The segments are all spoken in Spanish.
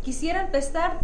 Quisiera empezar.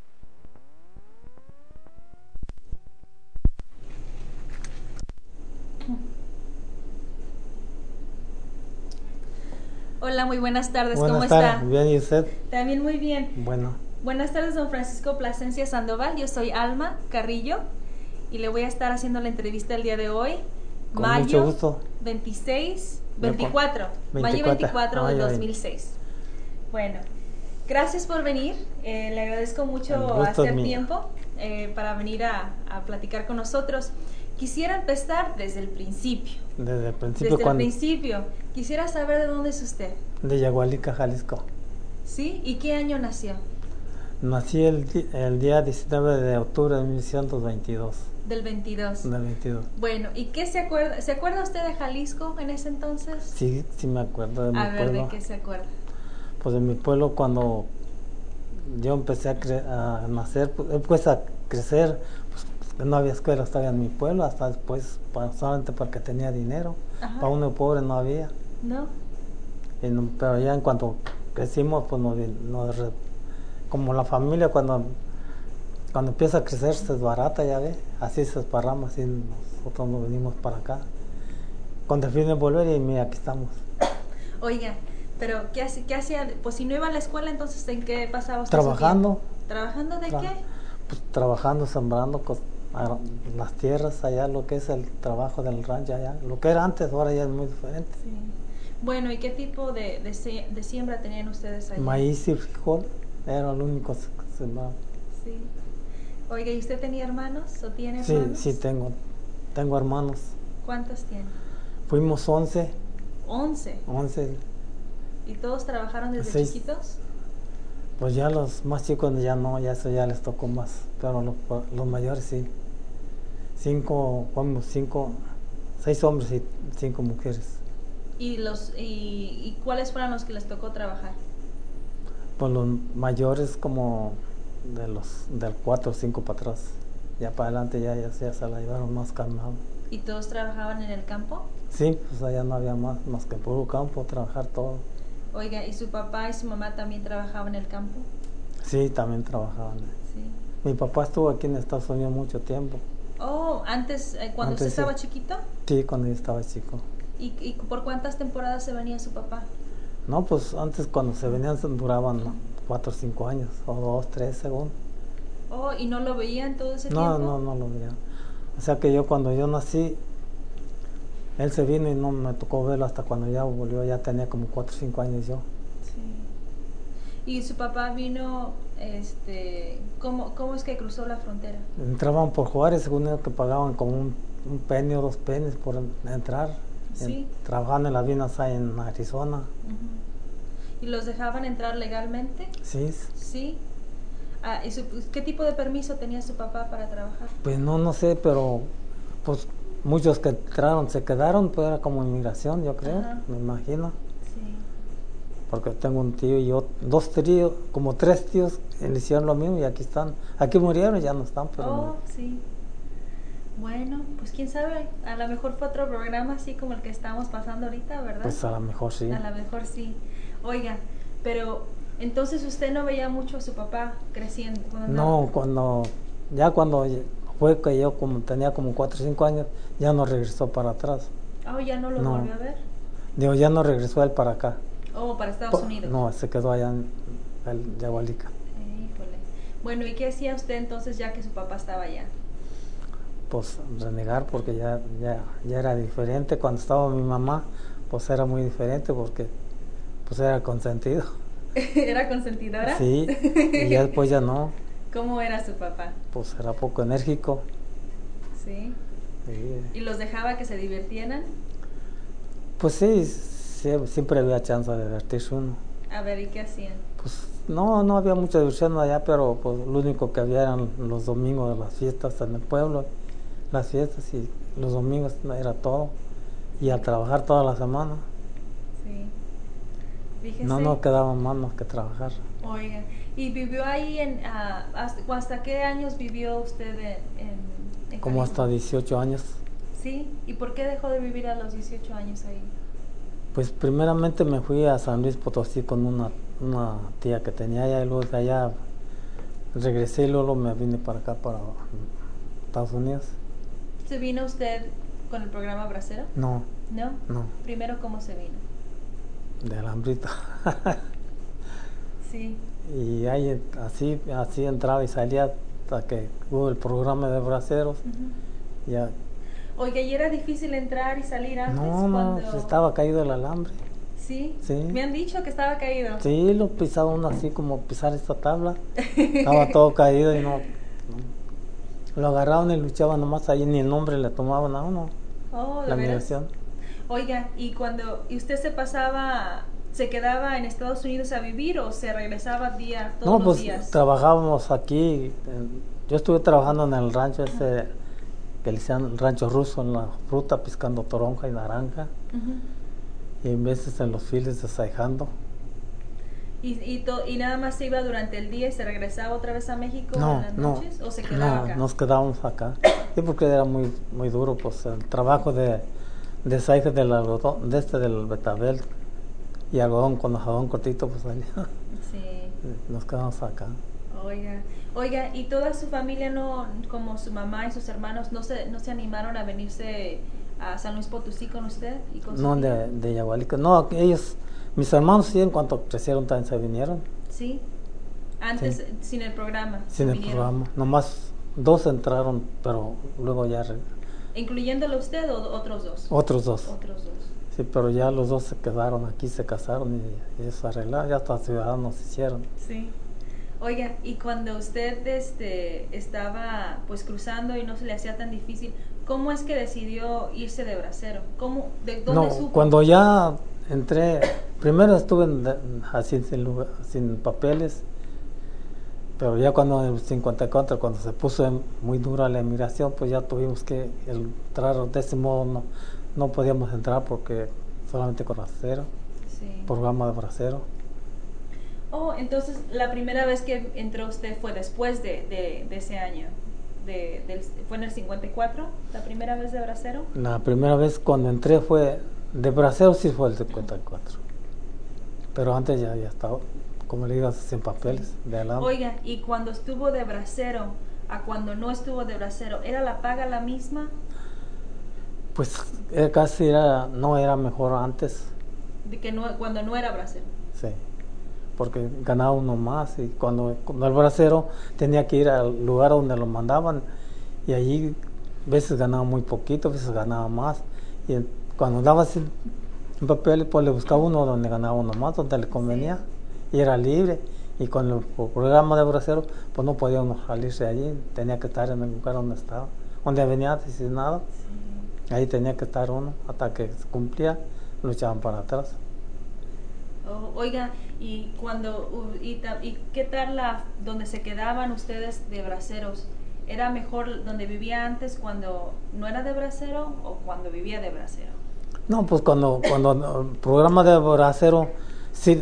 Hola, muy buenas tardes, ¿cómo Buenas está? tardes, bien, ¿y usted? También muy bien. Bueno, Buenas tardes, don Francisco Plasencia Sandoval. Yo soy Alma Carrillo y le voy a estar haciendo la entrevista el día de hoy, con mucho gusto. 26, Me pon- 24, mayo 24 del mayo 2006. Bueno, gracias por venir. Le agradezco El mucho gusto es hacer mío. tiempo para venir a platicar con nosotros. Quisiera empezar desde el principio. Desde el principio, Desde el cuando principio. Quisiera saber de dónde es usted. de Yagualica, Jalisco. ¿Sí? ¿Y qué año nació? Nací el día 19 de octubre de 1922. Del 22. Del 22. Bueno, ¿y qué se acuerda? ¿Se acuerda usted de Jalisco en ese entonces? Sí, sí me acuerdo de mi A ver, pueblo. ¿de qué se acuerda? Pues de mi pueblo cuando yo empecé a nacer, pues a crecer, pues no había escuelas todavía en mi pueblo, hasta después, solamente porque tenía dinero. Ajá. Para uno pobre no había. ¿No? Pero ya en cuanto crecimos, pues como la familia cuando empieza a crecer se desbarata, ya ve, así se esparrama, así nosotros nos venimos para acá, con el fin de volver y mira, aquí estamos. Oiga, pero ¿qué hacía? Pues si no iba a la escuela, entonces ¿en qué pasaba usted Trabajando. su tiempo? ¿Trabajando de qué? Pues trabajando, sembrando las tierras allá, lo que es el trabajo del rancho allá, lo que era antes, ahora ya es muy diferente. Sí. Bueno, ¿y qué tipo de siembra tenían ustedes allá? Maíz y frijol, era lo único que sembraba. Sí. Oiga, ¿y usted tenía hermanos o tiene Sí, hermanos? sí, tengo hermanos. ¿Cuántos tiene? Fuimos 11. 11. 11. ¿Y todos trabajaron desde 6. chiquitos? Pues ya los más chicos ya no, ya eso ya les tocó más, pero los mayores sí. 6 hombres y 5 mujeres. ¿Y cuáles fueron los que les tocó trabajar? Pues los mayores como del 4 o 5 para atrás. Ya para adelante ya se la llevaron más calmado. ¿Y todos trabajaban en el campo? Sí, pues allá no había más que puro campo, trabajar todo. Oiga, ¿y su papá y su mamá también trabajaban en el campo? Sí, también trabajaban. Sí. Mi papá estuvo aquí en Estados Unidos mucho tiempo. Oh, antes, cuando usted estaba chiquito. Sí, cuando yo estaba chico. ¿Y por cuántas temporadas se venía su papá? No, pues antes cuando se venían duraban 4 o 5 años, o 2, 3 según. Oh, ¿y no lo veían todo ese tiempo? No lo veía. O sea que cuando yo nací, él se vino y no me tocó verlo hasta cuando ya volvió, ya tenía como 4 o 5 años yo. Sí. ¿Y su papá vino, cómo es que cruzó la frontera? Entraban por Juárez, según ellos que pagaban como un penny o 2 pennies por entrar. Sí. Trabajaban en las minas ahí en Arizona. ¿Y los dejaban entrar legalmente? Sí. Sí. ¿Y qué tipo de permiso tenía su papá para trabajar? Pues no sé, pero pues muchos que entraron se quedaron, pues era como inmigración, yo creo. Ajá. Me imagino. Sí. Porque tengo un tío y yo, 2 tíos, como 3 tíos, le hicieron lo mismo y aquí están. Aquí murieron, ya no están, pero... Oh, sí. Bueno, pues quién sabe, a lo mejor fue otro programa así como el que estamos pasando ahorita, ¿verdad? Pues a lo mejor sí. A lo mejor sí. Oiga, pero entonces usted no veía mucho a su papá creciendo. No, cuando fue que yo tenía como 4 o 5 años, ya no regresó para atrás. Oh, ¿ya no lo volvió a ver? Digo, ya no regresó él para acá. Oh, para Estados Unidos. No, se quedó allá en el Yagualica. Híjole. Bueno, ¿y qué hacía usted entonces ya que su papá estaba allá? Pues renegar porque ya era diferente. Cuando estaba mi mamá, pues era muy diferente porque pues era consentido. ¿Era consentidora? Sí, y ya después ya no. ¿Cómo era su papá? Pues era poco enérgico. Sí. Sí. ¿Y los dejaba que se divirtieran? Pues sí, siempre había chance de divertirse uno. A ver, ¿y qué hacían? Pues no había mucha diversión allá, pero pues lo único que había eran los domingos de las fiestas en el pueblo. Las fiestas y los domingos era todo. Y a trabajar toda la semana. Sí. Fíjese. No quedaba más que trabajar. Oiga, ¿y vivió ahí hasta qué años vivió usted en Como Jalisco? hasta 18 años. Sí, ¿y por qué dejó de vivir a los 18 años ahí? Pues primeramente me fui a San Luis Potosí con una una tía que tenía allá y luego de allá regresé y luego me vine para acá, para Estados Unidos. ¿Se vino usted con el programa Bracero? No, ¿No? no, Primero, ¿cómo se vino? de Alambrito. Sí. Y ahí así entraba y salía hasta que hubo el programa de braceros. Ujú. Ya, Oiga, ¿y era difícil entrar y salir antes? no, cuando... pues estaba caído el alambre. ¿Sí? Sí. Me han dicho que estaba caído. Sí, lo pisaba uno así como pisar esta tabla. Estaba todo caído y no. Lo agarraban y luchaban nomás ahí, ni el nombre le tomaban a uno. Oh, ¿de La veras? migración. Oiga, ¿y usted se quedaba en Estados Unidos a vivir o se regresaba todos No, los pues días? trabajábamos aquí. Yo estuve trabajando en el rancho ese que le decían el rancho ruso, en la fruta, piscando toronja y naranja. Ujú. Y en veces en los files desajando. ¿Y nada más se iba durante el día y se regresaba otra vez a México No, en las no, noches? ¿O se quedaba no, acá? nos quedábamos acá. Sí, porque era muy, muy duro, pues el trabajo de desaje del algodón, del betabel y algodón con algodón cortito, pues allá. Sí. Nos quedamos acá. Oiga, ¿y toda su familia no, como su mamá y sus hermanos, no se animaron a venirse a San Luis Potosí con usted y con su No, tía? de Yagualica. No, ellos, mis hermanos sí, en cuanto crecieron también se vinieron. Sí. Antes, Sí. sin el programa. Sin el vinieron. programa. Nomás 2 entraron, pero luego ya ¿Incluyéndolo usted o otros dos? otros 2. Otros dos. Sí, pero ya los 2 se quedaron aquí, se casaron y eso arreglaron, ya hasta ciudadanos hicieron. Sí. Oiga, y cuando usted estaba pues cruzando y no se le hacía tan difícil, ¿cómo es que decidió irse de bracero? ¿De dónde No, supo? cuando ya entré, primero estuve así sin papeles, pero ya cuando en el 54, cuando se puso muy dura la emigración, pues ya tuvimos que entrar de ese modo, no podíamos entrar porque solamente con bracero, Sí. programa de bracero. Oh, entonces la primera vez que entró usted fue después de ese año. ¿Fue en el 54? ¿La primera vez de bracero? La primera vez cuando entré fue de bracero, sí fue el 54, pero antes ya estaba, como le digo, sin papeles, de alambre. Oiga, y cuando estuvo de bracero a cuando no estuvo de bracero, ¿era la paga la misma? Pues casi no era mejor antes, Cuando no era bracero. sí, porque ganaba uno más y cuando el bracero tenía que ir al lugar donde lo mandaban y allí veces ganaba muy poquito, veces ganaba más y cuando daba sin papel pues le buscaba uno donde ganaba uno más, donde le convenía y era libre y con el programa de bracero pues no podía uno salirse de allí, tenía que estar en el lugar donde estaba, donde venía asesinado. Sí. Ahí tenía que estar uno hasta que se cumplía, lo echaban para atrás. Oh, oiga, y qué tal donde se quedaban ustedes de braceros? ¿Era mejor donde vivía antes cuando no era de bracero o cuando vivía de bracero? No, pues cuando el programa de bracero sí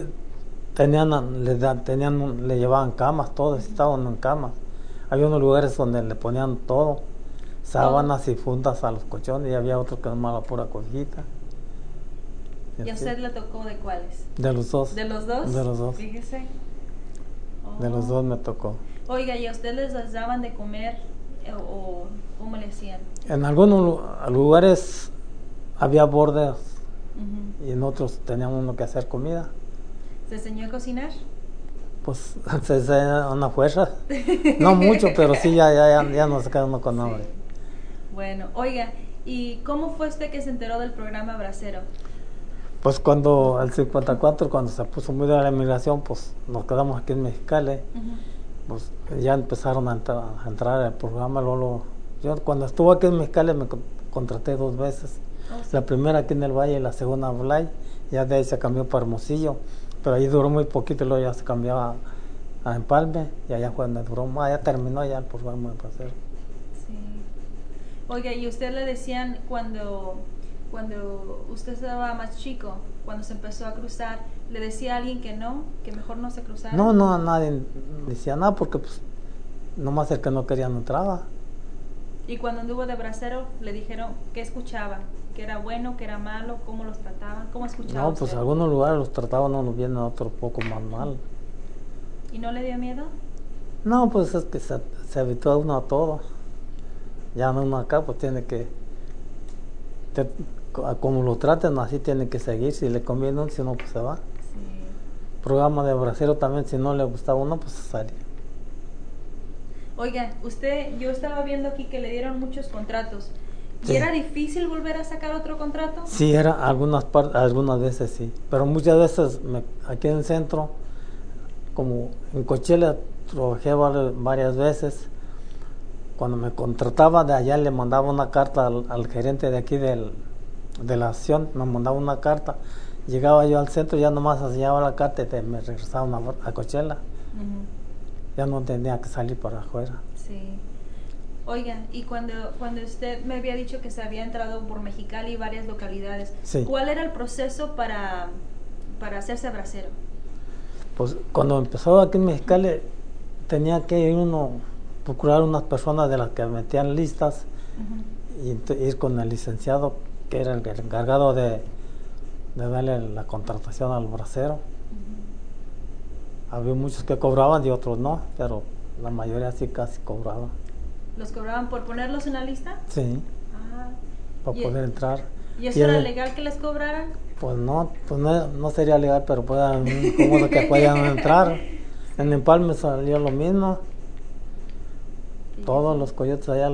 le llevaban camas, todos estaban en camas. Había unos lugares donde le ponían todo, sábanas y fundas a los colchones y había otros que nomás la pura cojita. ¿Y a usted le tocó de cuáles? De los 2. ¿De los dos? De los 2. Fíjese. De los 2 me tocó. Oiga, ¿y a ustedes les daban de comer o cómo le hacían? En algunos lugares había bordes Uh-huh. y en otros teníamos uno que hacer comida. ¿Se enseñó a cocinar? Pues se hace una fuerza. No mucho, pero sí ya nos queda uno con hambre. Sí. Bueno, oiga, ¿y cómo fue usted que se enteró del programa Bracero? Pues cuando el 54, cuando se puso muy dura la inmigración, pues nos quedamos aquí en Mexicali. Uh-huh. Pues ya empezaron a entrar al programa. Yo cuando estuve aquí en Mexicali me contraté 2 veces. Oh, sí. La primera aquí en el Valle y la segunda en Blay. Ya de ahí se cambió para Hermosillo, pero ahí duró muy poquito y luego ya se cambió a Empalme y allá fue donde duró más, ya terminó ya el programa de bracero. Sí. Oiga, ¿y usted le decían cuando usted estaba más chico, cuando se empezó a cruzar, le decía a alguien que mejor no se cruzara? No, nadie decía nada porque pues nomás el que no quería no entraba. Y cuando anduvo de bracero, le dijeron qué escuchaba, que era bueno, que era malo, cómo los trataban, cómo escuchaba No, pues usted? algunos lugares los trataban unos bien, a otros poco más mal. ¿Y no le dio miedo? No, pues es que se habitúa uno a todo. Ya uno acá pues tiene que, te- como lo traten así tiene que seguir, si le conviene uno, si no pues se va. Sí. Programa de bracero también, si no le gustaba a uno pues se salía. Oiga, yo estaba viendo aquí que le dieron muchos contratos. ¿Y Sí. era difícil volver a sacar otro contrato? Sí, era algunas veces sí, pero muchas veces aquí en el centro, como en Coachella trabajé varias veces. Cuando me contrataba de allá le mandaba una carta al gerente de aquí de la acción, me mandaba una carta. Llegaba yo al centro, ya nomás hacía la carta y me regresaban a Coachella. Ujú. Ya no tenía que salir para afuera. Sí. Oiga, y cuando usted me había dicho que se había entrado por Mexicali y varias localidades, Sí. ¿cuál era el proceso para hacerse bracero? Pues cuando empezó aquí en Mexicali tenía que ir uno procurar unas personas de las que metían listas Ujú. y ir con el licenciado que era el encargado de darle la contratación al bracero. Ujú. Había muchos que cobraban y otros no, pero la mayoría sí casi cobraba. ¿Los cobraban por ponerlos en la lista? Sí, Ah. para ¿Y, poder entrar. ¿Y Y eso era legal que les cobraran? pues no sería legal, pero como que podían entrar. En Empalme salió lo mismo. Todos los coyotes allá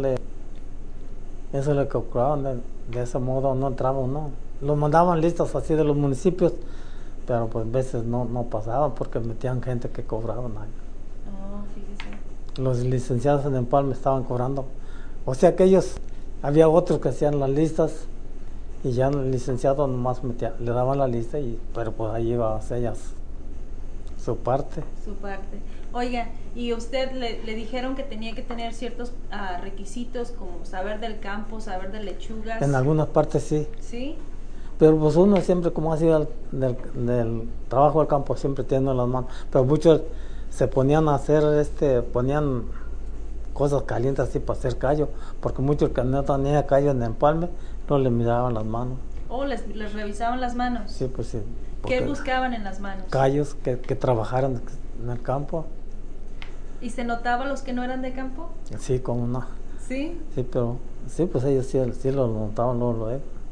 eso le cobraban, de ese modo no entraban, no. Los mandaban listas así de los municipios, pero pues a veces no pasaban porque metían gente que cobraban ahí. Oh, fíjese. Los licenciados en Empalme estaban cobrando. O sea que había otros que hacían las listas y ya el licenciado nomás le daban la lista, pero pues ahí iba a hacer ellas su parte. Su parte. Oiga, ¿y usted le dijeron que tenía que tener ciertos requisitos como saber del campo, saber de lechugas? En algunas partes sí. ¿Sí? Pero pues uno siempre, como ha sido del trabajo del campo, siempre tiene las manos. Pero muchos se ponían a hacer, ponían cosas calientes así para hacer callo, porque muchos que no tenían callo en Empalme no le miraban las manos. ¿O les revisaban las manos? Sí, pues sí. ¿Qué buscaban en las manos? Callos que trabajaran en el campo. ¿Y se notaba los que no eran de campo? Sí, como no. ¿Sí? Sí, pero sí, pues ellos sí lo notaban luego.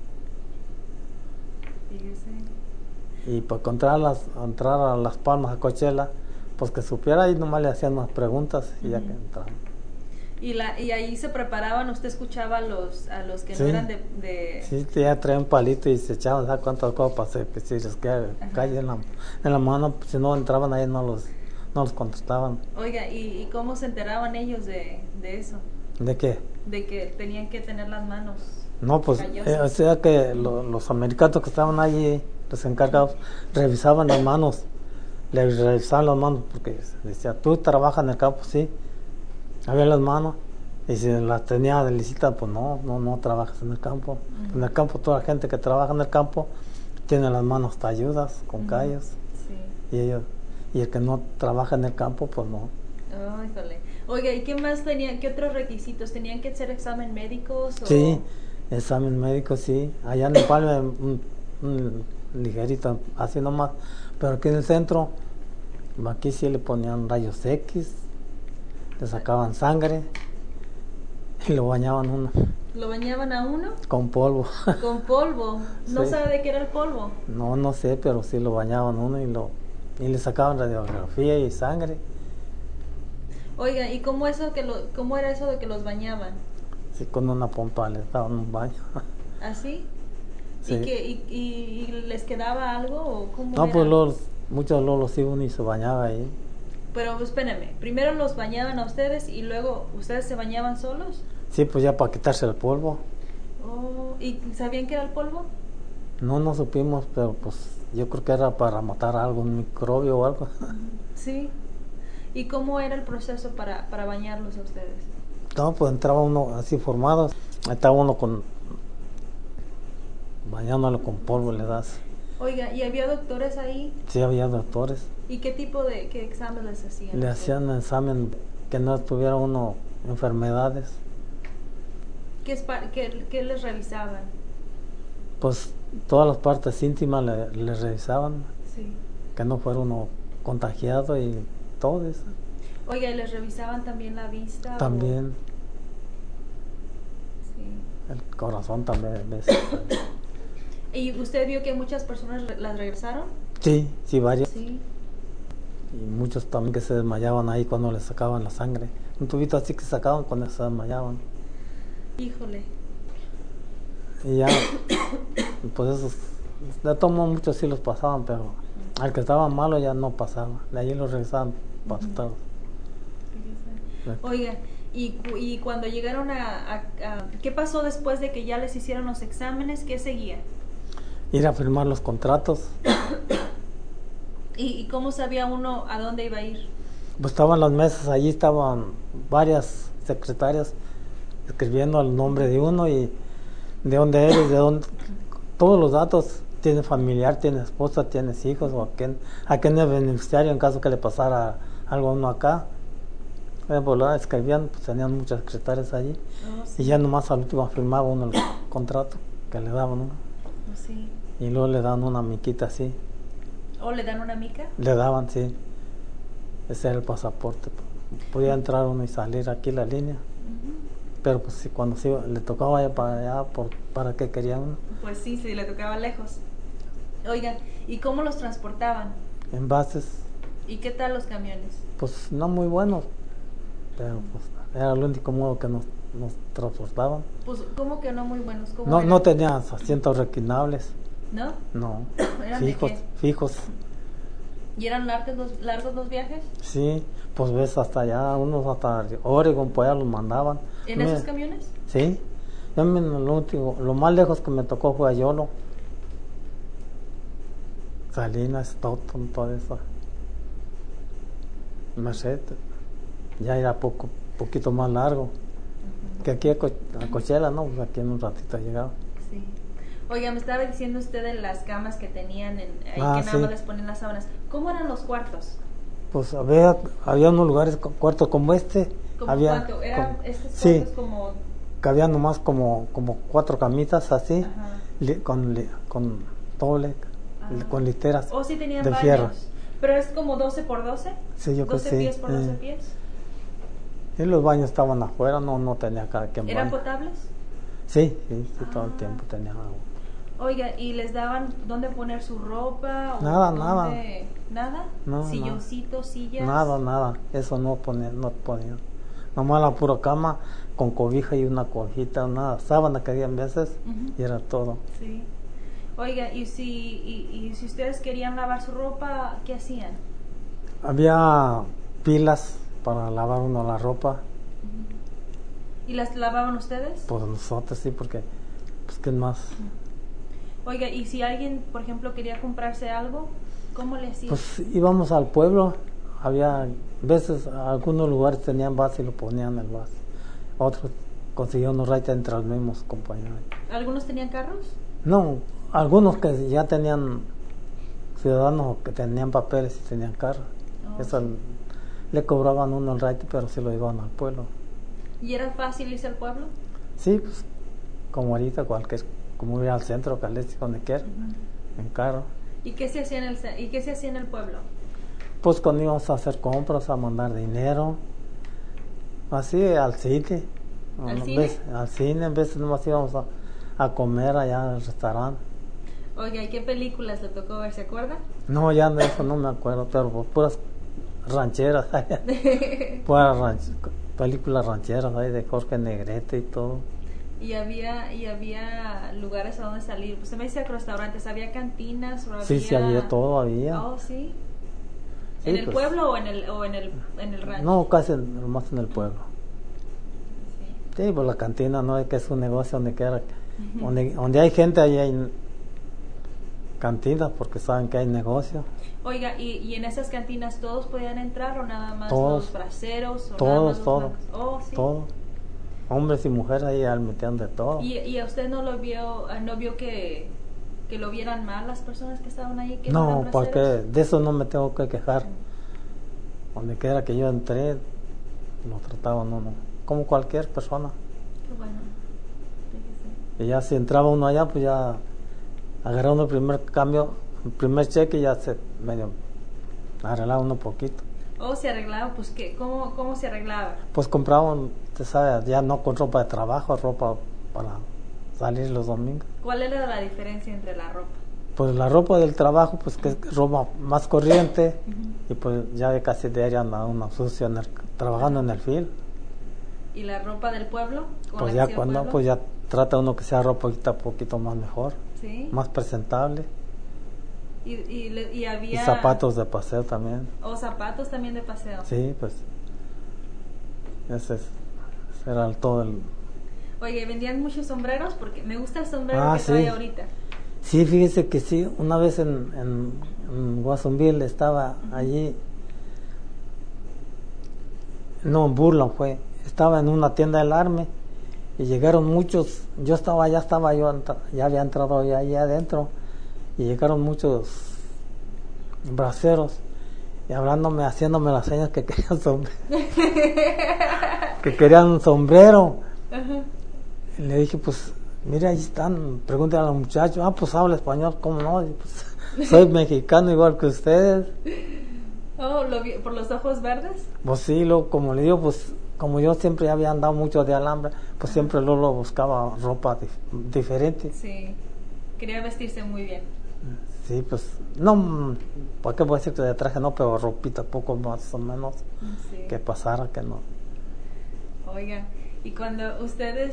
Fíjese. Y para entrar a Las Palmas, a Coachella, pues que supiera, y nomás le hacían unas preguntas y ya que entraban. Y ahí se preparaban, usted escuchaba a los que no Sí. eran de... Sí, ya traían un palito y se echaban, ¿sabes cuántas copas? Que si les queda calle en la mano, si no entraban ahí no los contestaban. Oiga, ¿y cómo se enteraban ellos de eso? ¿De qué? De que tenían que tener las manos No, pues, callosas. o sea que los americanos que estaban allí, los encargados, revisaban las manos, le revisaban las manos, porque decía, ¿tú trabajas en el campo? Sí. Había las manos, y si las tenía de licita, pues no trabajas en el campo. En el campo, toda la gente que trabaja en el campo tiene las manos talludas, con callos, Sí. y el que no trabaja en el campo, pues no. Oh, híjole. Oiga, ¿y qué más tenían? ¿Qué otros requisitos? ¿Tenían que hacer examen médicos? Sí, examen médico, sí. Allá en Empalme, un ligerito, así nomás. Pero aquí en el centro, aquí sí le ponían rayos X, le sacaban sangre y lo bañaban uno ¿Lo bañaban a uno? con polvo. Con polvo. ¿No Sí. sabe de qué era el polvo? No sé, pero sí lo bañaban uno y le sacaban radiografía y sangre. Oiga, ¿y cómo era eso de que los bañaban? Sí, con una pompa les daban un baño. ¿Así? Sí. ¿Y les quedaba algo o cómo No, era? pues muchos los iban y se bañaba ahí. Pero espérenme, primero los bañaban a ustedes y luego ustedes se bañaban solos. Sí, pues ya para quitarse el polvo. Oh, ¿y sabían qué era el polvo? No supimos, pero pues yo creo que era para matar algo, un microbio o algo. Sí. ¿Y cómo era el proceso para bañarlos a ustedes? No, pues entraba uno así formado, estaba uno bañándolo con polvo, le das. Oiga, ¿y había doctores ahí? Sí, había doctores. ¿Y qué tipo de exámenes les hacían? Le hacían examen que no tuviera uno enfermedades. ¿Qué les revisaban? Pues todas las partes íntimas le revisaban, Sí. que no fuera uno contagiado y todo eso. Oiga, ¿y les revisaban también la vista? También Sí. el corazón también a veces. ¿Y usted vio que muchas personas las regresaron? Sí, sí, varios. Sí. Y muchos también que se desmayaban ahí cuando les sacaban la sangre. Un tubito así que sacaban cuando se desmayaban. Híjole. Y ya, pues esos, de todos modos muchos sí los pasaban, pero al que estaba malo ya no pasaba. De ahí los regresaban pasados. Oiga, y cuando llegaron ¿qué pasó después de que ya les hicieron los exámenes? ¿Qué seguía? Ir a firmar los contratos. ¿Y cómo sabía uno a dónde iba a ir? Pues estaban las mesas, allí estaban varias secretarias escribiendo el nombre de uno y de dónde eres, de dónde, todos los datos. Tienes familiar, tienes esposa, tienes hijos, o a quién es beneficiario en caso que le pasara algo a uno acá. Pues lo escribían, pues tenían muchas secretarias allí. Sí. Y ya nomás al último firmaba uno el contrato que le daban uno. Sí. Y luego le daban una miquita así. ¿O le dan una mica? Le daban, sí. Ese era el pasaporte. Podía entrar uno y salir aquí la línea. Pero pues sí, cuando sí, le tocaba allá, ¿para qué quería uno? Pues sí, le tocaba lejos. Oigan, ¿y cómo los transportaban? En bases, ¿Y qué tal los camiones? pues no muy buenos, pero pues era el único modo que nos transportaban. Pues, ¿cómo que no muy buenos? ¿Cómo No, eran? no tenían asientos reclinables, ¿No? no, ¿Eran de qué? fijos. ¿Y eran largos los viajes? Sí, pues ves hasta allá, unos hasta Oregon, pues allá los mandaban. ¿En esos camiones? Sí, lo más lejos que me tocó fue a Yolo, Salinas, Stockton, todo eso. Merced, ya era poquito más largo. Que aquí a Coachella, no, pues aquí en un ratito llegaba. Sí. Oiga, me estaba diciendo usted de las camas que tenían ahí que nada sí. más les ponen las sábanas. ¿Cómo eran los cuartos? Pues había unos lugares, cuartos como este. ¿Cómo Había, cuánto? ¿Eran estos sí, cuartos como...? que había nomás como 4 camitas así, Ajá. con doble, con literas ¿O sí tenían de baños? fierro. ¿Pero es como 12 por 12? Sí, yo creo que 12 sí. pies por 12 pies. Y los baños estaban afuera, no tenía cada quien ¿Eran baño. potables? Sí, todo el tiempo tenía agua. Oiga, ¿y les daban dónde poner su ropa? Nada. ¿Nada? No, ¿Silloncitos, sillas? Nada, eso no ponía. Nomás la pura cama con cobija y una cobijita, una sábana que había en veces, y era todo. Sí. Oiga, ¿y si ustedes querían lavar su ropa, qué hacían? Había pilas para lavar uno la ropa. ¿Y las lavaban ustedes? Pues nosotros sí, porque, pues, ¿qué más? Oiga, ¿y si alguien, por ejemplo, quería comprarse algo, cómo le hacían? Pues íbamos al pueblo, había veces, algunos lugares tenían base y lo ponían en el base. Otros consiguieron unos raites entre los mismos compañeros. ¿Algunos tenían carros? No, algunos que ya tenían ciudadanos que tenían papeles y tenían carro. Eso le cobraban uno el raite, pero sí lo iban al pueblo. ¿Y era fácil irse al pueblo? Sí, pues como ahorita como ir al centro, Calesti, donde quiera, en carro. ¿Y qué se hacía en el pueblo? Pues cuando íbamos a hacer compras, a mandar dinero, así al cine. ¿Al cine? Al cine, en veces nomás íbamos a comer allá al restaurante. Oiga, ¿y qué películas le tocó ver? ¿Se acuerda? No, ya de eso no me acuerdo, pero pues puras rancheras, películas rancheras ahí de Jorge Negrete y todo. Y había lugares a donde salir. Usted me dice restaurantes, ¿había cantinas? Sí, había todo, había. Oh, sí. Sí, ¿En el pues, pueblo o en el rancho? No, casi nomás en el pueblo. Sí, pues la cantina no es que es un negocio donde quiera. Donde hay gente, ahí hay cantinas porque saben que hay negocio. Oiga, ¿y en esas cantinas todos podían entrar o nada más todos, los braceros? O todos, nada más los todos. Oh, sí. Todos. Hombres y mujeres ahí metían de todo. ¿Y a usted no vio que lo vieran mal las personas que estaban ahí? Que No, eran porque braceros? de eso no me tengo que quejar. Donde quiera que yo entré, lo trataban uno como cualquier persona. Qué bueno. Y ya si entraba uno allá, pues ya agarraba el primer cambio, el primer cheque y ya se medio arreglaba uno poquito. ¿O se arreglaba? Pues, ¿cómo se arreglaba? Pues compraban, usted sabe, ya no con ropa de trabajo, ropa para salir los domingos. ¿Cuál era la diferencia entre la ropa? Pues la ropa del trabajo, pues que es ropa más corriente, y pues ya casi diaria anda uno sucio trabajando en el field. ¿Y la ropa del pueblo? Pues ya cuando, pues ya trata uno que sea ropa un poquito más mejor, ¿sí? más presentable. Y había... Y zapatos de paseo también. ¿O zapatos también de paseo? Sí, pues ese era todo el... Oye, ¿vendían muchos sombreros? Porque me gusta el sombrero que sí. trae ahorita. Sí, fíjese que sí, una vez en Watsonville estaba allí, no, en Burlon fue, estaba en una tienda del Army y llegaron muchos, ya había entrado ya allá adentro y llegaron muchos braceros y hablándome, haciéndome las señas que querían que querían un sombrero. Ajá. Y le dije, pues, mire, ahí están, pregúntale a los muchachos. Pues habla español, ¿cómo no? Y pues, soy mexicano igual que ustedes. Oh, ¿por los ojos verdes? Pues sí, como le digo, pues como yo siempre había andado mucho de alambre, pues siempre lo buscaba ropa diferente. Sí, quería vestirse muy bien. Sí, pues, no, ¿para qué voy a decir que de traje no? Pero ropita poco más o menos, sí. Que pasara, que no. Oiga, y cuando usted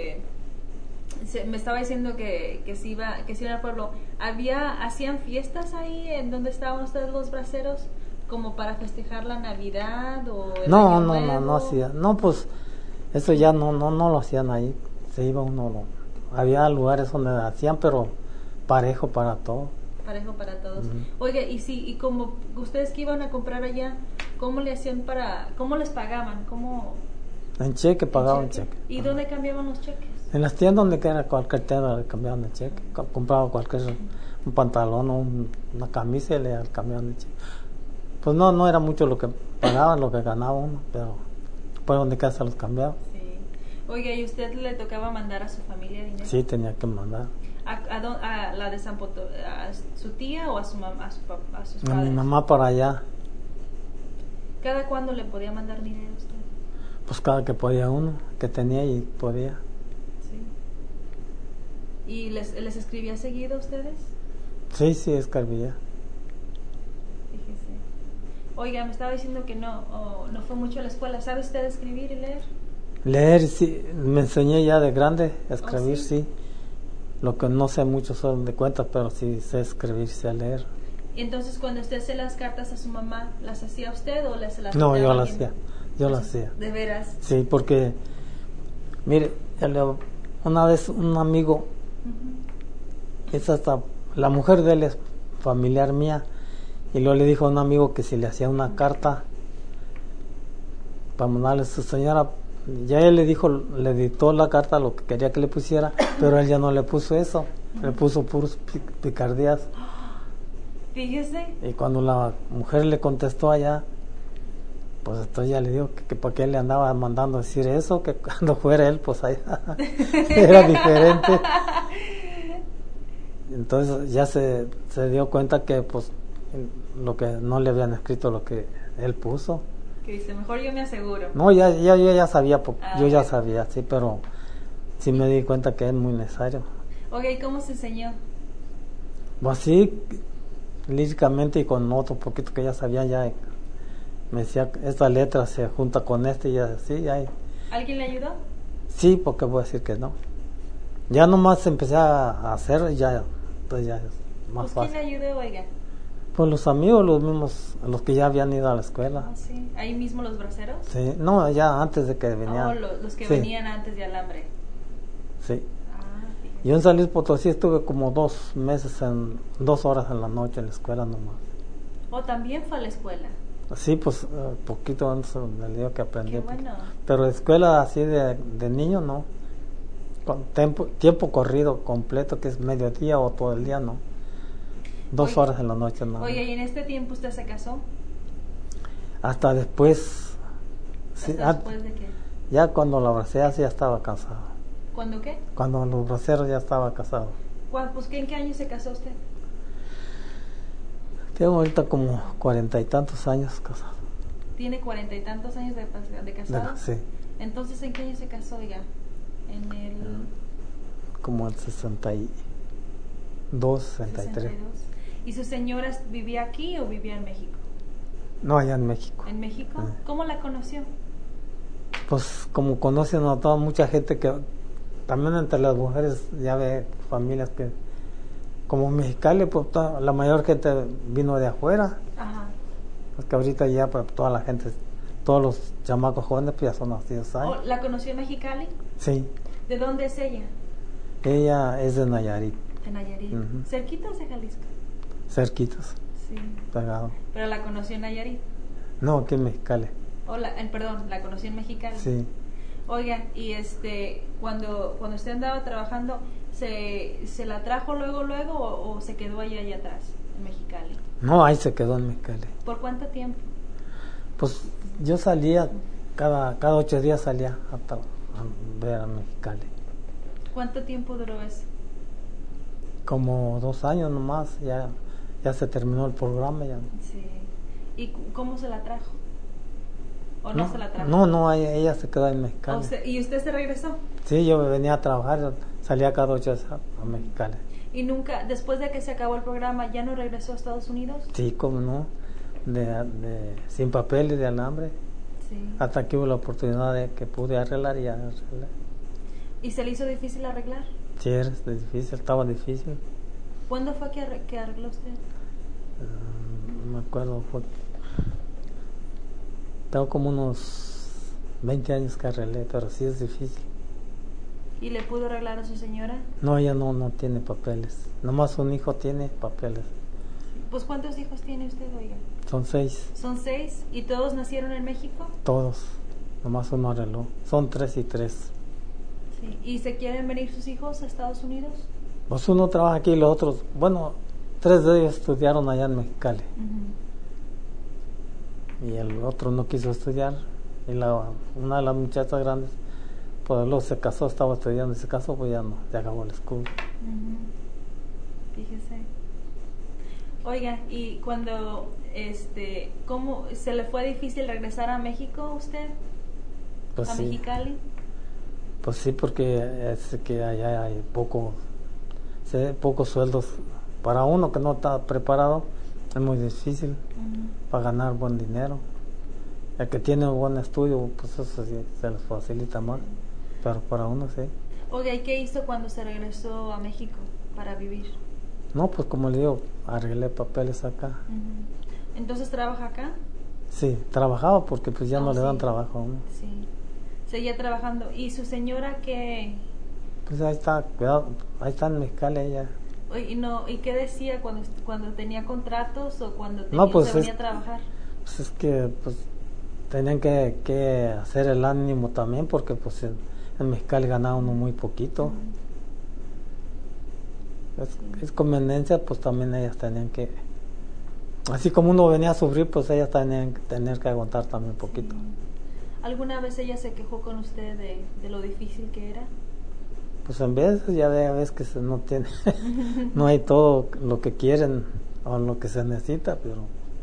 me estaba diciendo que se iba al pueblo, ¿hacían fiestas ahí en donde estaban ustedes los braceros? ¿Como para festejar la Navidad o el Año Nuevo? No hacía. No, pues eso ya no lo hacían ahí. Se iba uno, había lugares donde hacían, pero parejo para todo. Parejo para todos. Oiga, y como ustedes que iban a comprar allá, ¿cómo le hacían cómo les pagaban? En cheque, pagaban cheque. ¿Y dónde cambiaban los cheques? En las tiendas donde era cualquier tienda le cambiaban el cheque. Compraba un pantalón o una camisa y le cambiaban el cheque. Pues no era mucho lo que pagaban, lo que ganaba uno, pero por donde casa los cambiaba. Sí. Oiga, ¿y usted le tocaba mandar a su familia dinero? Sí, tenía que mandar. ¿A la de San Potosí, a su tía o a su mamá, a sus padres? A mi mamá para allá. ¿Cada cuándo le podía mandar dinero a usted? Pues cada que podía uno, que tenía y podía. Sí. ¿Y les escribía seguido a ustedes? Sí, escribía. Fíjese. Oiga, me estaba diciendo que no fue mucho a la escuela. ¿Sabe usted escribir y leer? Leer, sí, me enseñé ya de grande a escribir, ¿sí? Sí. Lo que no sé mucho son de cuentas, pero sí sé escribir, sé leer. Y entonces cuando usted hacía las cartas a su mamá, ¿las hacía usted o las No, yo las hacía. Yo las hacía. ¿De veras? Sí, porque, mire, una vez un amigo, es hasta la mujer de él es familiar mía, y luego le dijo a un amigo que si le hacía una carta para mandarle a su señora, ya él le dictó la carta lo que quería que le pusiera, pero él ya no le puso eso, le puso puros picardías. Fíjese. Y cuando la mujer le contestó allá, pues entonces ya le dijo que por qué le andaba mandando decir eso, que cuando fuera él, pues allá era diferente. Entonces ya se dio cuenta que pues lo que no le habían escrito lo que él puso. Que dice, mejor yo me aseguro. No, yo ya sabía, yo ya okay. sabía, sí, pero sí me di cuenta que es muy necesario. Oye, ¿y cómo se enseñó? Pues sí, líricamente y con otro poquito que ya sabía, ya me decía, esta letra se junta con este y así. ¿Alguien le ayudó? Sí, porque voy a decir que no. Ya nomás empecé a hacer y ya, entonces ya es más fácil. ¿Quién le ayudó, oiga? Pues los amigos, los mismos, los que ya habían ido a la escuela. Oh, sí. ¿Ahí mismo los braceros? Sí, no, ya antes de que venían. Los que sí. venían antes de alambre. Sí. Yo en San Luis Potosí estuve como 2 meses, 2 horas en la noche en la escuela nomás. ¿También fue a la escuela? Sí, pues poquito antes del día que aprendí. Qué bueno. Pero escuela así de niño no. Con tiempo corrido completo, que es mediodía o todo el día, no. 2 horas en la noche, no. Oye, ¿y en este tiempo usted se casó? Hasta después. ¿Hasta después de qué? Ya cuando la abracé así ya estaba cansado. ¿Cuándo qué? Cuando los braceros ya estaba casado. Pues, ¿en qué año se casó usted? Tengo ahorita como 40 y tantos años casado. ¿Tiene 40 y tantos años de casado? Sí. Entonces, ¿en qué año se casó, oiga? En el... Como el 62, 63. 62. ¿Y su señora vivía aquí o vivía en México? No, allá en México. ¿En México? ¿Cómo la conoció? Pues como conocen a toda mucha gente que también entre las mujeres ya ve familias que como Mexicali, pues la mayor gente vino de afuera. Ajá. Porque ahorita ya pues, toda la gente, todos los chamacos jóvenes pues ya son nacidos ahí. ¿La conoció en Mexicali? Sí. ¿De dónde es ella? Ella es de Nayarit. De Nayarit. ¿Cerquitas de Jalisco? Cerquitas. Sí. Pegado. ¿Pero la conoció en Nayarit? No, aquí en Mexicali. Perdón, la conoció en Mexicali. Sí. Oiga, y cuando usted andaba trabajando, ¿se la trajo luego o se quedó allá atrás, en Mexicali? No, ahí se quedó en Mexicali. ¿Por cuánto tiempo? Pues yo salía, cada 8 días salía a ver a Mexicali. ¿Cuánto tiempo duró eso? Como 2 años nomás, ya se terminó el programa. Ya. Sí. ¿Y cómo se la trajo? ¿O no se la trajo? No, ella se quedó en Mexicali. ¿Y usted se regresó? Sí, yo venía a trabajar, salía cada 8 días a Mexicali. ¿Y nunca, después de que se acabó el programa, ya no regresó a Estados Unidos? Sí, cómo no, sin papeles de alambre. Sí. Hasta que hubo la oportunidad de que pude arreglar y ya arreglé. ¿Y se le hizo difícil arreglar? Sí, era difícil, estaba difícil. ¿Cuándo fue que arregló usted? No me acuerdo, tengo como unos 20 años que arreglé, pero sí es difícil. ¿Y le pudo arreglar a su señora? No, ella no tiene papeles, nomás un hijo tiene papeles. Pues ¿cuántos hijos tiene usted, oiga? Son 6. ¿Son 6? ¿Y todos nacieron en México? Todos, nomás uno arregló, son 3 y 3. Sí. ¿Y se quieren venir sus hijos a Estados Unidos? Pues uno trabaja aquí y los otros, bueno, 3 de ellos estudiaron allá en Mexicali. Y el otro no quiso estudiar. Y una de las muchachas grandes, pues luego se casó, estaba estudiando y se casó, pues ya no, ya acabó la escuela. Fíjese. Oiga, y cuando, ¿cómo se le fue difícil regresar a México a usted? Pues ¿A sí. Mexicali? Pues sí, porque es que allá hay pocos sueldos. Para uno que no está preparado, es muy difícil para ganar buen dinero. El que tiene un buen estudio, pues eso sí, se les facilita más. Pero para uno sí. Oiga, ¿y qué hizo cuando se regresó a México para vivir? No, pues como le digo, arreglé papeles acá. ¿Entonces trabaja acá? Sí, trabajaba porque pues ya no le dan trabajo a uno. Sí, seguía trabajando. ¿Y su señora qué? Pues ahí está, cuidado, ahí está en Mexicali ella. ¿Y qué decía cuando tenía contratos o cuando pues se venía a trabajar? Pues es que pues tenían que hacer el ánimo también porque pues en Mexicali ganaba uno muy poquito. Es conveniencia, pues también ellas tenían que, así como uno venía a sufrir, pues ellas tenían que tener que aguantar también un poquito. ¿Alguna vez ella se quejó con usted de lo difícil que era? Pues en veces ya ves que no tiene, no hay todo lo que quieren o lo que se necesita, pero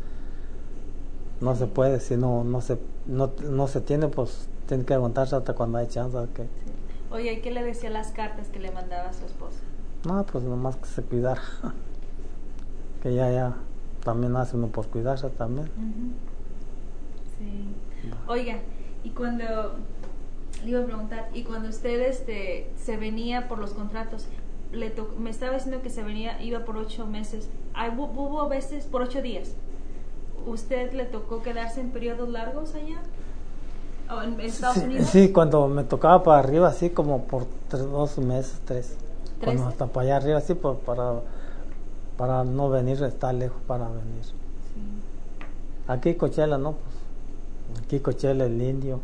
no se puede, si no se tiene, pues tiene que aguantarse hasta cuando hay chance. Sí. Oye, ¿y qué le decía las cartas que le mandaba a su esposa? No, pues nomás que se cuidara, que ya también hace uno por cuidarse también. Sí. Oiga, y cuando le iba a preguntar, y cuando usted se venía por los contratos, me estaba diciendo que iba por 8 meses, hubo veces por 8 días. ¿Usted le tocó quedarse en periodos largos allá? ¿O en Estados Unidos? Sí, cuando me tocaba para arriba, así como por 2 meses, 3. Cuando hasta para allá arriba, así para no venir, estar lejos para venir. Sí. Aquí Coachella, ¿no? Pues, aquí Coachella, el Indio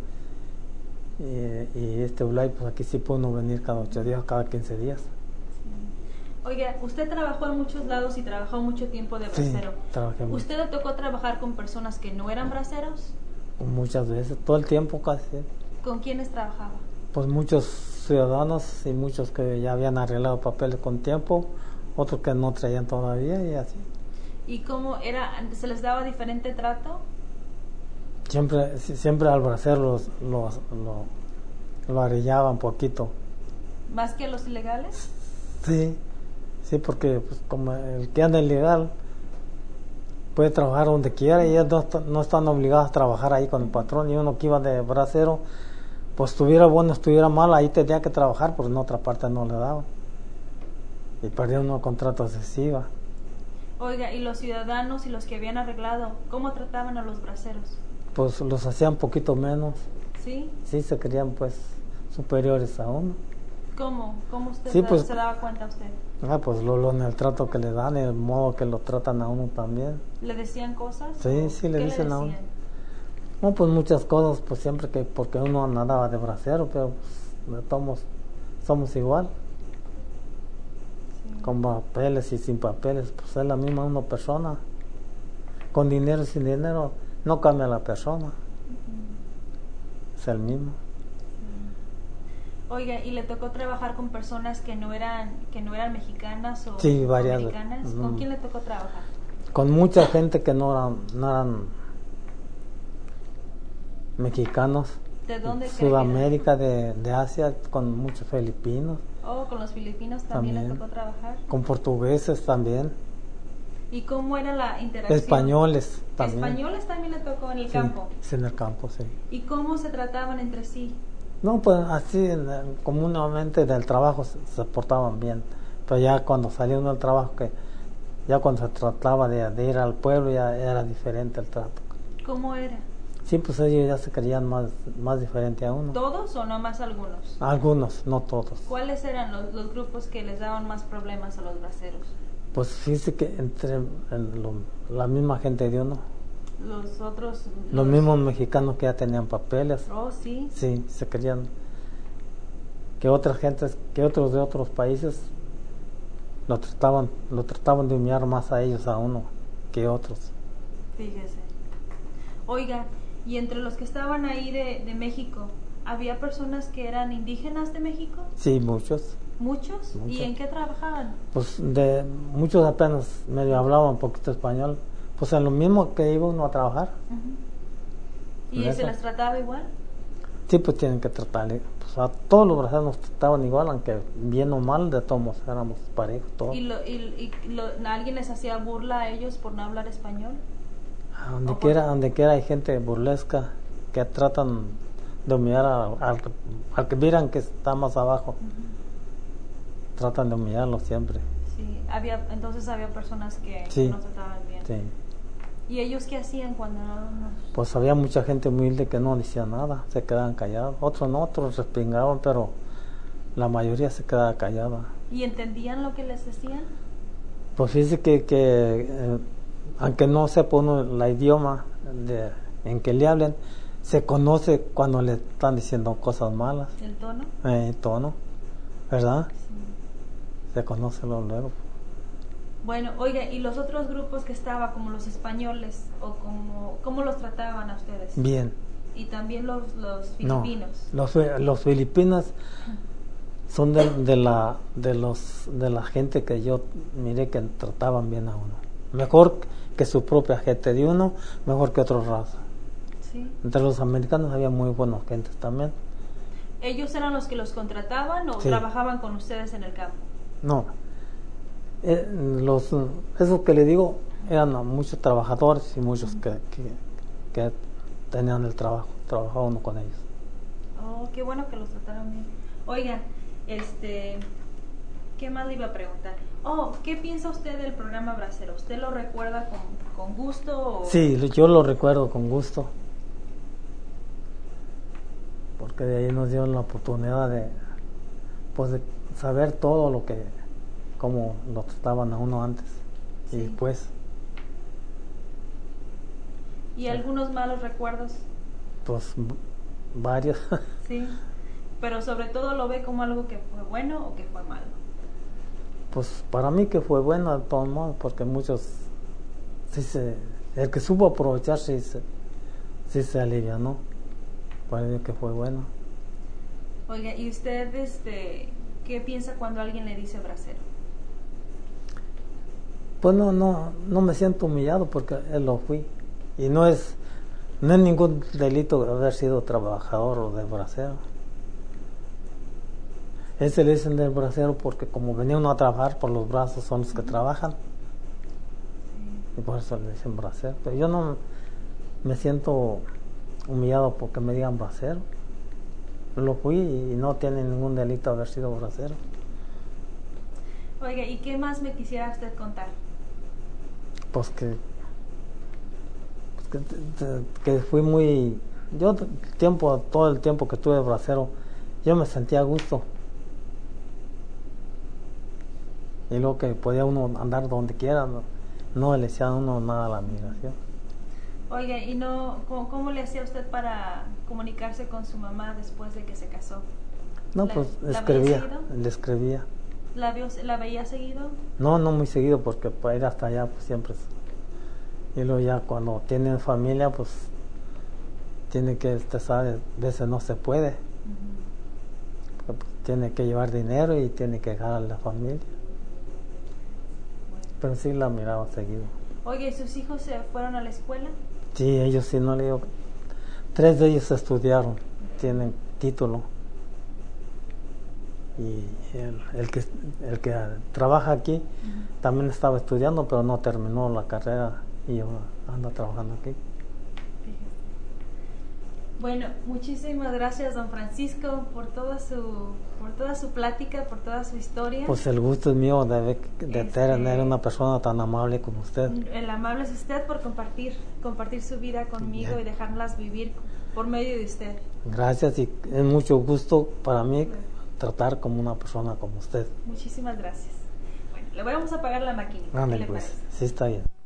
y Ulay, pues aquí sí puede uno venir cada 8 días, cada 15 días. Sí. Oiga, usted trabajó en muchos lados y trabajó mucho tiempo de bracero. Sí, trabajé mucho. ¿Usted le tocó trabajar con personas que no eran braceros? Muchas veces, todo el tiempo casi. ¿Con quiénes trabajaba? Pues muchos ciudadanos y muchos que ya habían arreglado papeles con tiempo, otros que no traían todavía y así. ¿Y cómo era? ¿Se les daba diferente trato? Siempre al bracero lo arillaban poquito. ¿Más que a los ilegales? Sí, sí, porque pues, como el que anda ilegal puede trabajar donde quiera y ellos no están obligados a trabajar ahí con el patrón. Y uno que iba de bracero, pues estuviera bueno, estuviera mal, ahí tenía que trabajar, porque en otra parte no le daban. Y perdía uno contratos de SIVA. Oiga, ¿y los ciudadanos y los que habían arreglado, cómo trataban a los braceros? Pues los hacían poquito menos. ¿Sí? Sí, se creían pues superiores a uno. ¿Cómo? ¿Cómo usted Sí, pues, se daba cuenta usted? Pues en el trato que le dan y el modo que lo tratan a uno también. ¿Le decían cosas? Sí, sí, le dicen a uno. No, pues muchas cosas, pues siempre porque uno nadaba de bracero, pero pues, de todos somos igual. Sí. Con papeles y sin papeles, pues es la misma una persona. Con dinero y sin dinero, no cambia la persona. Es el mismo. Oiga, ¿y le tocó trabajar con personas que no eran mexicanas o Sí, varias. americanas? ¿Con quién le tocó trabajar? Con mucha gente que no eran mexicanos. ¿De dónde? Sudamérica, de Asia, con muchos filipinos. Oh, con los filipinos también le tocó trabajar. Con portugueses también. ¿Y cómo era la interacción? Españoles también. ¿Españoles también le tocó en el campo? Sí, en el campo, sí. ¿Y cómo se trataban entre sí? No, pues así, comúnmente del trabajo se portaban bien. Pero ya cuando salieron del trabajo, ya cuando se trataba de ir al pueblo, ya era diferente el trato. ¿Cómo era? Sí, pues ellos ya se creían más diferente a uno. ¿Todos o nomás algunos? Algunos, no todos. ¿Cuáles eran los grupos que les daban más problemas a los braceros? Pues fíjese que entre la misma gente de uno. Los otros... Los mismos mexicanos que ya tenían papeles. Oh, sí. Sí, se creían que otras gentes, que otros de otros países lo trataban de humillar más a ellos, a uno, que otros. Fíjese. Oiga, y entre los que estaban ahí de México, ¿había personas que eran indígenas de México? Sí, muchos. ¿Muchos? ¿Y en qué trabajaban? Pues muchos apenas medio hablaban un poquito español. Pues en lo mismo que iba uno a trabajar. ¿Y se les trataba igual? Sí, pues tienen que tratarle. Pues a todos los brasileños nos trataban igual, aunque bien o mal, de todos éramos parejos todos. ¿Y alguien les hacía burla a ellos por no hablar español? Donde quiera hay gente burlesca que tratan de humillar al que miran que está más abajo. Tratan de humillarlo siempre. Sí, entonces había personas que no trataban bien. Sí. ¿Y ellos qué hacían cuando no? Pues había mucha gente humilde que no decía nada, se quedaban callados. Otros respingaban, pero la mayoría se quedaba callada. ¿Y entendían lo que les decían? Pues fíjese que aunque no sepa uno el idioma en que le hablen, se conoce cuando le están diciendo cosas malas. ¿El tono? El tono, ¿verdad? Sí. Se conoce luego. Bueno, oiga, ¿y los otros grupos que estaban, como los españoles, o cómo los trataban a ustedes? Bien. ¿Y también los filipinos? No, los filipinos son de la gente que yo miré que trataban bien a uno. Mejor que su propia gente de uno, mejor que otras razas. Sí. Entre los americanos había muy buenas gentes también. ¿Ellos eran los que los contrataban o trabajaban con ustedes en el campo? No. Esos que le digo eran muchos trabajadores y muchos que tenían el trabajo, trabajaba uno con ellos. Oh, qué bueno que los trataron bien. Oiga, ¿qué más le iba a preguntar? Oh, ¿qué piensa usted del programa Bracero? ¿Usted lo recuerda con gusto? Sí, yo lo recuerdo con gusto. Porque de ahí nos dieron la oportunidad de saber todo cómo lo trataban a uno antes y después. ¿Y algunos malos recuerdos? Pues varios. Sí, pero sobre todo lo ve como algo que fue bueno o que fue malo. Pues para mí que fue bueno de todos modos, porque muchos el que supo aprovechar sí se alivianó. Para mí que fue bueno. Oiga, ¿y usted qué piensa cuando alguien le dice bracero? Pues no me siento humillado porque él lo fui. Y no es ningún delito haber sido trabajador o de bracero. Ese le dicen del bracero porque como venía uno a trabajar por los brazos son los que trabajan. Y por eso le dicen bracero. Pero yo no me siento humillado porque me digan bracero. Lo fui y no tiene ningún delito haber sido bracero. Oiga, ¿y qué más me quisiera usted contar? Pues que fui muy... Yo todo el tiempo que estuve bracero, yo me sentía a gusto. Y luego que podía uno andar donde quiera, no le decía a uno nada a la migración. Oiga, ¿y cómo le hacía usted para comunicarse con su mamá después de que se casó? No, pues escribía, le escribía. ¿La veía seguido? No muy seguido porque para ir hasta allá pues siempre. Y luego ya cuando tienen familia pues tiene que, usted sabe, a veces no se puede. Pues, tiene que llevar dinero y tiene que dejar a la familia. Pero sí la miraba seguido. Oye, ¿y sus hijos se fueron a la escuela? Sí, ellos sí, no le digo. 3 de ellos estudiaron, tienen título. Y el que trabaja aquí también estaba estudiando, pero no terminó la carrera y ahora anda trabajando aquí. Bueno, muchísimas gracias, don Francisco, por toda su plática, por toda su historia. Pues el gusto es mío de tener una persona tan amable como usted. El amable es usted por compartir su vida conmigo. Bien. Y dejarlas vivir por medio de usted. Gracias, y es mucho gusto para mí tratar como una persona como usted. Muchísimas gracias. Bueno, le vamos a apagar la máquina. Ándale, pues, sí está bien.